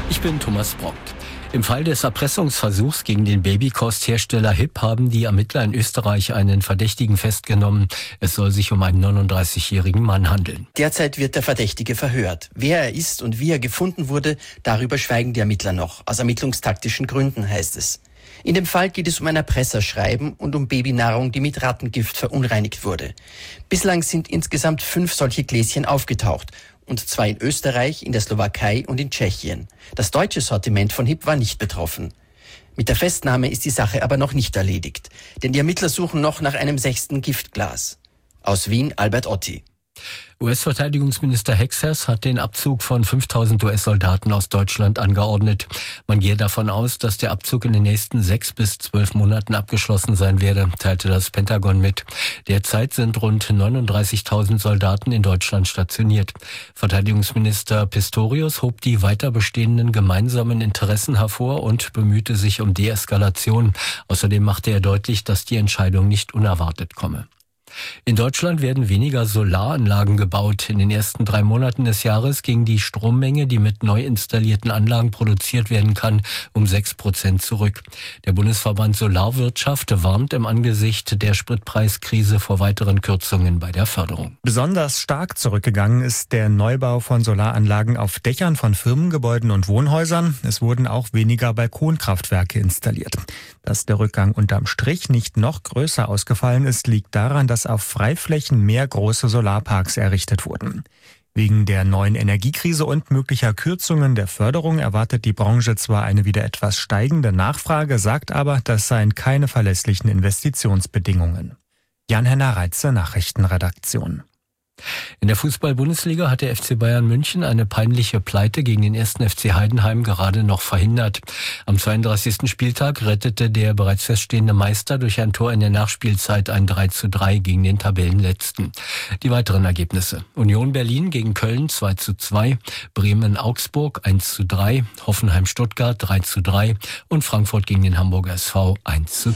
Ich bin Thomas Brockt. Im Fall des Erpressungsversuchs gegen den Babykosthersteller HIP haben die Ermittler in Österreich einen Verdächtigen festgenommen. Es soll sich um einen 39-jährigen Mann handeln. Derzeit wird der Verdächtige verhört. Wer er ist und wie er gefunden wurde, darüber schweigen die Ermittler noch. Aus ermittlungstaktischen Gründen, heißt es. In dem Fall geht es um ein Erpresserschreiben und um Babynahrung, die mit Rattengift verunreinigt wurde. Bislang sind insgesamt 5 solche Gläschen aufgetaucht. Und 2 in Österreich, in der Slowakei und in Tschechien. Das deutsche Sortiment von HIP war nicht betroffen. Mit der Festnahme ist die Sache aber noch nicht erledigt. Denn die Ermittler suchen noch nach einem 6. Giftglas. Aus Wien, Albert Otti. US-Verteidigungsminister Hexas hat den Abzug von 5000 US-Soldaten aus Deutschland angeordnet. Man gehe davon aus, dass der Abzug in den nächsten 6 bis 12 Monaten abgeschlossen sein werde, teilte das Pentagon mit. Derzeit sind rund 39.000 Soldaten in Deutschland stationiert. Verteidigungsminister Pistorius hob die weiter bestehenden gemeinsamen Interessen hervor und bemühte sich um Deeskalation. Außerdem machte er deutlich, dass die Entscheidung nicht unerwartet komme. In Deutschland werden weniger Solaranlagen gebaut. In den ersten 3 Monaten des Jahres ging die Strommenge, die mit neu installierten Anlagen produziert werden kann, um 6% zurück. Der Bundesverband Solarwirtschaft warnt im Angesicht der Spritpreiskrise vor weiteren Kürzungen bei der Förderung. Besonders stark zurückgegangen ist der Neubau von Solaranlagen auf Dächern von Firmengebäuden und Wohnhäusern. Es wurden auch weniger Balkonkraftwerke installiert. Dass der Rückgang unterm Strich nicht noch größer ausgefallen ist, liegt daran, dass auf Freiflächen mehr große Solarparks errichtet wurden. Wegen der neuen Energiekrise und möglicher Kürzungen der Förderung erwartet die Branche zwar eine wieder etwas steigende Nachfrage, sagt aber, das seien keine verlässlichen Investitionsbedingungen. Jan-Henner Reitze, Nachrichtenredaktion. In der Fußball-Bundesliga hat der FC Bayern München eine peinliche Pleite gegen den 1. FC Heidenheim gerade noch verhindert. Am 32. Spieltag rettete der bereits feststehende Meister durch ein Tor in der Nachspielzeit ein 3:3 gegen den Tabellenletzten. Die weiteren Ergebnisse: Union Berlin gegen Köln 2:2, Bremen-Augsburg 1:3, Hoffenheim-Stuttgart 3:3 und Frankfurt gegen den Hamburger SV 1:2.